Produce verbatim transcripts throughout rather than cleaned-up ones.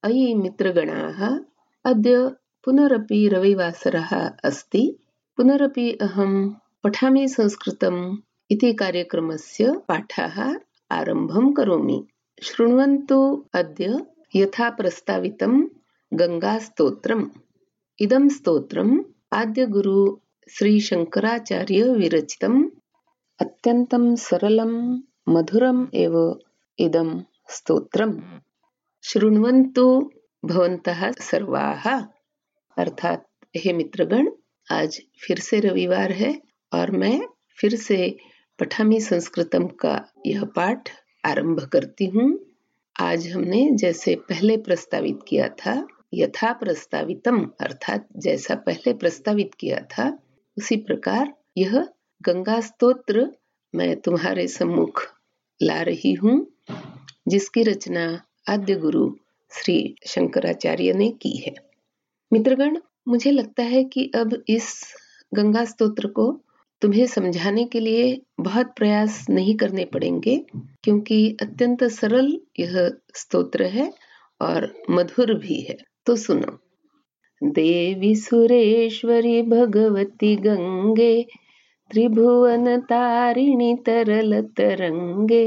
अयि मित्रगणाः, अद्य पुनरपि रविवासरः अस्ति। पुनरपि अहं पठामि संस्कृतम् इति कार्यक्रमस्य पाठः आरम्भं करोमि। शृण्वन्तु अद्य यथा प्रस्तावितं गङ्गास्तोत्रम्। इदं स्तोत्रम् आद्यगुरु श्रीशङ्कराचार्य विरचितम्। अत्यन्तं सरलं मधुरम् एव इदं स्तोत्रम्। शृण्वन्तु भवन्तः सर्वाः। अर्थात हे मित्रगण, आज फिर से रविवार है और मैं फिर से पठामी संस्कृतम का यह पाठ आरंभ करती हूँ। आज हमने जैसे पहले प्रस्तावित किया था, यथा प्रस्तावितम अर्थात जैसा पहले प्रस्तावित किया था, उसी प्रकार यह गंगा स्तोत्र मैं तुम्हारे सम्मुख ला रही हूँ, जिसकी रचना आद्य गुरु श्री शंकराचार्य ने की है। मित्रगण, मुझे लगता है कि अब इस गंगा स्तोत्र को तुम्हें समझाने के लिए बहुत प्रयास नहीं करने पड़ेंगे, क्योंकि अत्यंत सरल यह स्तोत्र है और मधुर भी है। तो सुनो। देवी सुरेश्वरी भगवती गंगे, त्रिभुवन तारिणी तरल तरंगे,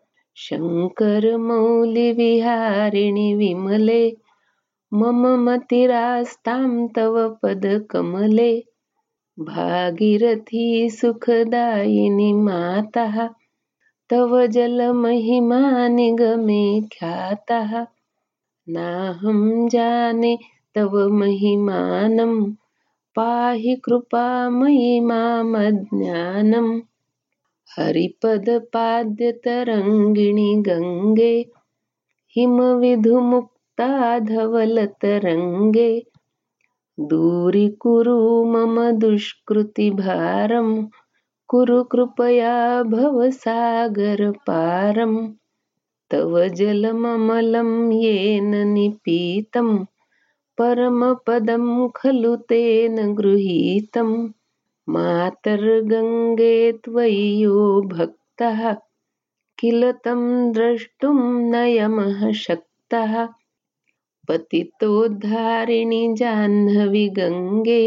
शंकर मौली विहारिणी विमले, मम मतिरास्तां तव पद कमले, भागीरथी सुखदायिनी मातः, तव जल महिमा निगमे ख्यातः, नाहं जाने तव महिमानं, पाहि कृपामयि मामज्ञानम्। हरिपद पाद्य तरंगिणी गंगे, हिम विधुमुक्ता धवल तरंगे, दूरीकुरु मम दुष्कृति भारं, कुरु कृपया भवसागर पारं। तव जलममलं येन निपीतं, परमपदं खलु तेन गृहीतं। मातर्गङ्गे त्वयि यो भक्तः, किल तं द्रष्टुं नयमः शक्तः। पतितोद्धारिणि जाह्नवी गङ्गे,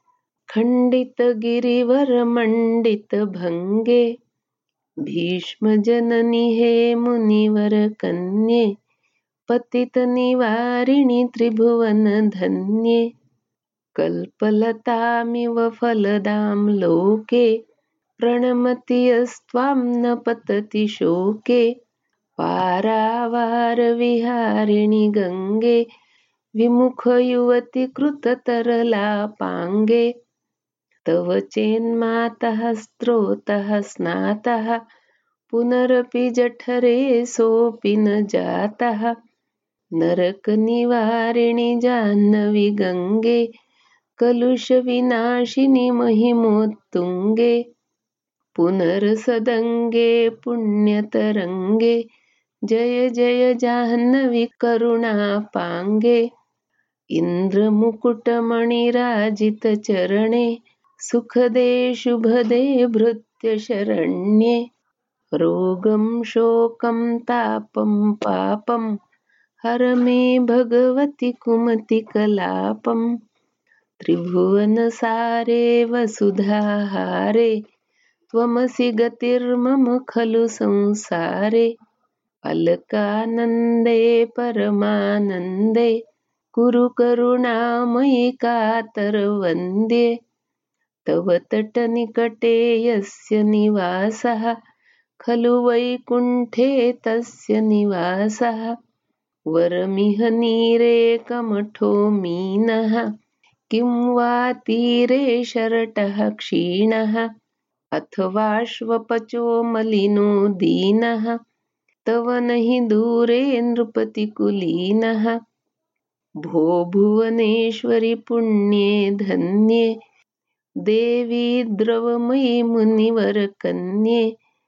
खण्डितगिरिवरमण्डितभङ्गे, भीष्मजननि हे मुनिवरकन्ये, पतितनिवारिणि त्रिभुवनधन्ये। कल्पलतामिव फलदां लोके, प्रणमति यस्त्वां न पतति शोके। पारावारविहारिणि गङ्गे, विमुखयुवति कृततरलापाङ्गे, तव चेन्मातः स्त्रोतः स्नातः, पुनरपि जठरे सोऽपि न जातः। नरकनिवारिणि जाह्नवी गङ्गे, कलुषविनाशिनि महिमोत्तुङ्गे, पुनरसदङ्गे पुण्यतरङ्गे, जय जय जाह्नवी करुणापाङ्गे। इन्द्रमुकुटमणिराजितचरणे, सुखदे शुभदे भृत्यशरण्ये, रोगं शोकं तापं पापं, हर मे भगवति कुमतिकलापम्। त्रिभुवनसारे वसुधाहारे, त्वमसि गतिर्मम खलु संसारे। अलकानन्दे परमानन्दे, कुरु करुणामयि कातरवन्द्ये। तव तटनिकटे यस्य निवासः, खलु वैकुण्ठे तस्य निवासः। वरमिह नीरे कमठो मीनः, किं वा तीरे शरटः क्षीणः, अथवाश्वपचो मलिनो दीनः, तव नहि दूरे नृपतिकुलीनः। भो भुवनेश्वरि पुण्ये धन्ये, देवी द्रवमयि मुनिवरकन्ये,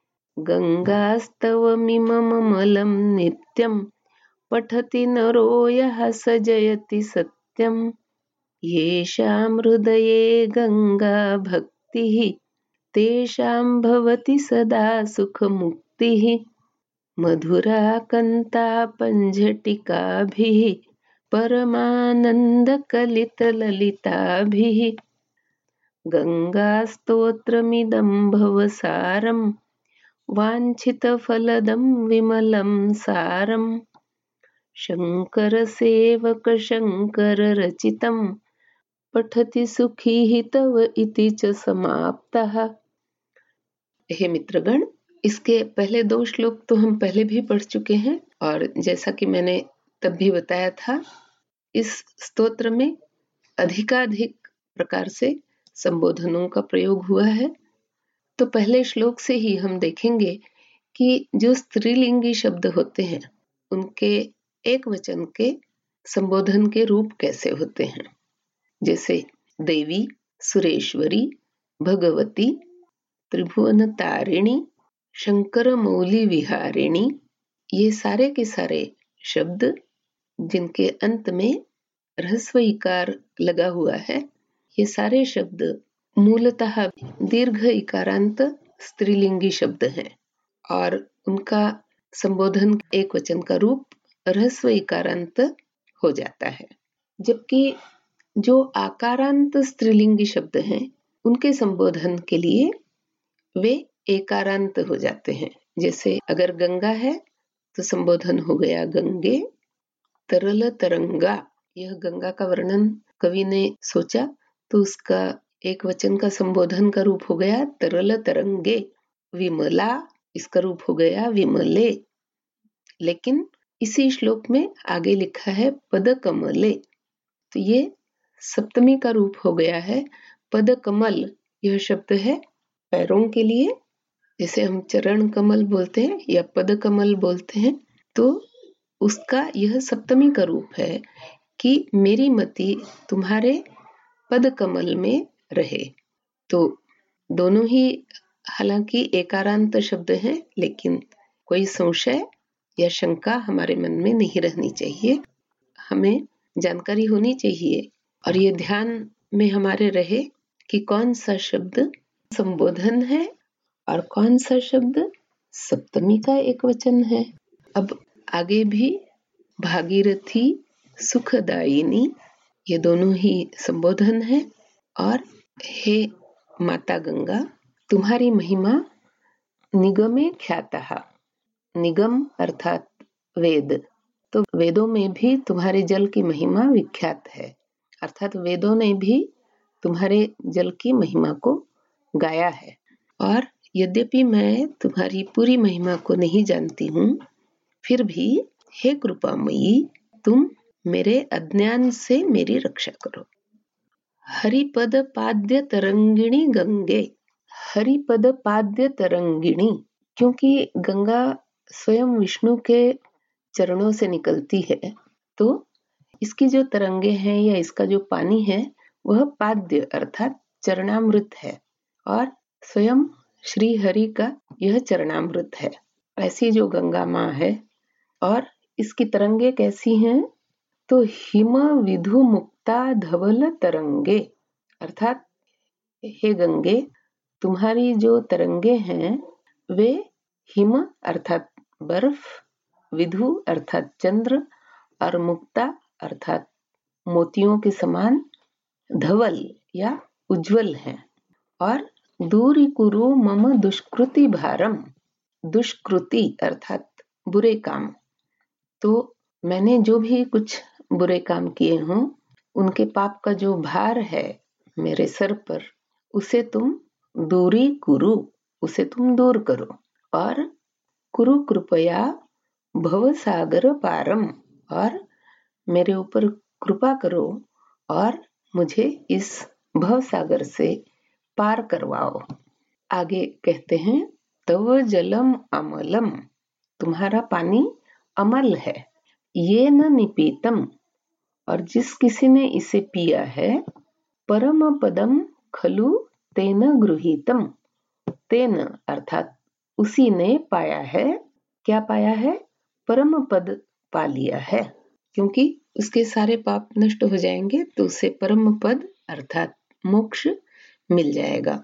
गङ्गास्तवमिममलं नित्यं, पठति नरो यः स जयति सत्यम्। येषां हृदये गङ्गा भक्तिः, तेषां भवति सदा सुखमुक्तिः। मधुरा कन्ता पञ्झटिकाभिः, परमानन्दकलितललिताभिः गङ्गास्तोत्रमिदं भवसारं वाञ्छितफलदं विमलं सारं शङ्करसेवकशङ्कररचितं पठति सुखी तव इति च समाप्तः। हे मित्रगण, इसके पहले दो श्लोक तो हम पहले भी पढ़ चुके हैं और जैसा कि मैंने तब भी बताया था, इस स्तोत्र में अधिकाधिक प्रकार से संबोधनों का प्रयोग हुआ है। तो पहले श्लोक से ही हम देखेंगे कि जो स्त्रीलिंगी शब्द होते हैं उनके एक वचन के संबोधन के रूप कैसे होते हैं। जैसे देवी, सुरेश्वरी, भगवती, त्रिभुवन तारिणी, शंकर मौली विहारिणी, ये सारे के सारे शब्द जिनके अंत में ह्रस्व इकार लगा हुआ है, ये सारे शब्द मूलतः दीर्घ इकारांत स्त्रीलिंगी शब्द हैं और उनका संबोधन एक वचन का रूप ह्रस्व इकारांत हो जाता है। जबकि जो आकारांत स्त्रीलिंगी शब्द हैं उनके संबोधन के लिए वे एकारांत हो जाते हैं। जैसे अगर गंगा है तो संबोधन हो गया गंगे। तरल तरंगा, यह गंगा का वर्णन कवि ने सोचा तो उसका एक वचन का संबोधन का रूप हो गया तरल तरंगे। विमला, इसका रूप हो गया विमले। लेकिन इसी श्लोक में आगे लिखा है पद कमले, तो ये सप्तमी का रूप हो गया है पद कमल। यह शब्द है पैरों के लिए, जैसे हम चरण कमल बोलते हैं या पद कमल बोलते हैं, तो उसका यह सप्तमी का रूप है कि मेरी मति तुम्हारे पद कमल में रहे। तो दोनों ही हालांकि एकारांत शब्द हैं, लेकिन कोई संशय या शंका हमारे मन में नहीं रहनी चाहिए। हमें जानकारी होनी चाहिए और ये ध्यान में हमारे रहे कि कौन सा शब्द संबोधन है और कौन सा शब्द सप्तमी का एक वचन है। अब आगे भी भागीरथी, सुखदायिनी, ये दोनों ही संबोधन है। और हे माता गंगा, तुम्हारी महिमा निगमे ख्यातः, निगम अर्थात वेद, तो वेदों में भी तुम्हारे जल की महिमा विख्यात है, अर्थात वेदों ने भी तुम्हारे जल की महिमा को गाया है। और यद्यपि मैं तुम्हारी पूरी महिमा को नहीं जानती हूँ, फिर भी हे कृपामयी, तुम मेरे अज्ञान से मेरी रक्षा करो। हरिपद पाद्य तरंगिणी गंगे, हरिपद पाद्य तरंगिणी, क्योंकि गंगा स्वयं विष्णु के चरणों से निकलती है, तो इसकी जो तरंगे हैं या इसका जो पानी है वह पाद्य अर्थात चरणामृत है और स्वयं श्री हरि का यह चरणामृत है। ऐसी जो गंगा माँ है और इसकी तरंगे कैसी हैं, तो हिम विधु मुक्ता धवल तरंगे, अर्थात हे गंगे, तुम्हारी जो तरंगे हैं वे हिम अर्थात बर्फ, विधु अर्थात चंद्र और मुक्ता अर्थात मोतियों के समान धवल या उज्जवल हैं। और दूरी कुरु मम दुष्कृति भारम, दुष्कृति अर्थात बुरे काम, तो मैंने जो भी कुछ बुरे काम किए हों उनके पाप का जो भार है मेरे सर पर, उसे तुम दूरी कुरु, उसे तुम दूर करो। और कुरु कृपया भव सागर पारम, और मेरे ऊपर कृपा करो और मुझे इस भव सागर से पार करवाओ। आगे कहते हैं तव जलम अमलम, तुम्हारा पानी अमल है, ये न निपीतम, और जिस किसी ने इसे पिया है, परम पदम खलु तेन गृहीतम, तेन अर्थात उसी ने पाया है, क्या पाया है, परम पद पा लिया है, क्योंकि उसके सारे पाप नष्ट हो जाएंगे तो उसे परम पद अर्थात मोक्ष मिल जाएगा।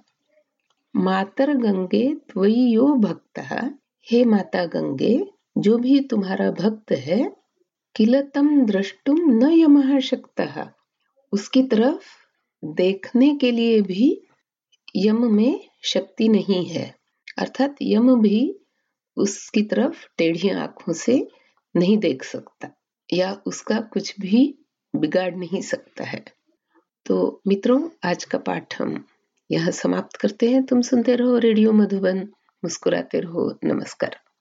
मातर गंगे त्वयि यो भक्तः, हे माता गंगे, जो भी तुम्हारा भक्त है, किल तं द्रष्टुम न यमः शक्तः, उसकी तरफ देखने के लिए भी यम में शक्ति नहीं है, अर्थात यम भी उसकी तरफ टेढ़ी आंखों से नहीं देख सकता या उसका कुछ भी बिगाड़ नहीं सकता है। तो मित्रों, आज का पाठ हम यहाँ समाप्त करते हैं। तुम सुनते रहो रेडियो मधुबन, मुस्कुराते रहो। नमस्कार।